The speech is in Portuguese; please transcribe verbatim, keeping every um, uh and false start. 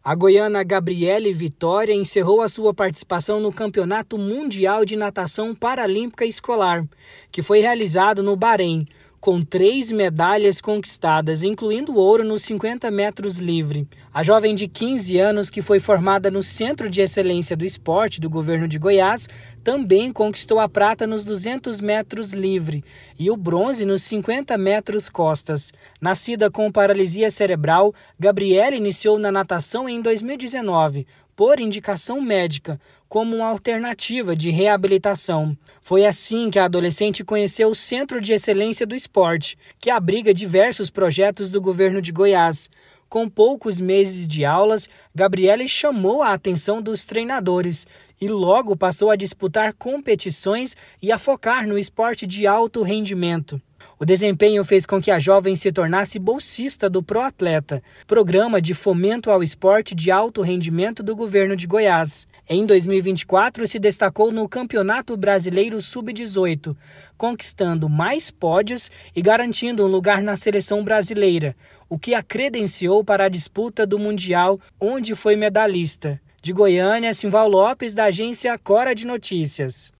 A goiana Gabriele Vitória encerrou a sua participação no Campeonato Mundial de Natação Paralímpica Escolar, que foi realizado no Bahrein, com três medalhas conquistadas, incluindo ouro nos cinquenta metros livre. A jovem de quinze anos, que foi formada no Centro de Excelência do Esporte do Governo de Goiás, também conquistou a prata nos duzentos metros livre e o bronze nos cinquenta metros costas. Nascida com paralisia cerebral, Gabriele iniciou na natação em dois mil e dezenove, por indicação médica, como uma alternativa de reabilitação. Foi assim que a adolescente conheceu o Centro de Excelência do Esporte, que abriga diversos projetos do governo de Goiás. Com poucos meses de aulas, Gabriele chamou a atenção dos treinadores e logo passou a disputar competições e a focar no esporte de alto rendimento. O desempenho fez com que a jovem se tornasse bolsista do ProAtleta, programa de fomento ao esporte de alto rendimento do governo de Goiás. Em dois mil e vinte e quatro, se destacou no Campeonato Brasileiro sub dezoito, conquistando mais pódios e garantindo um lugar na seleção brasileira, o que a credenciou para a disputa do Mundial, onde foi medalhista. De Goiânia, Simval Lopes, da agência Cora de Notícias.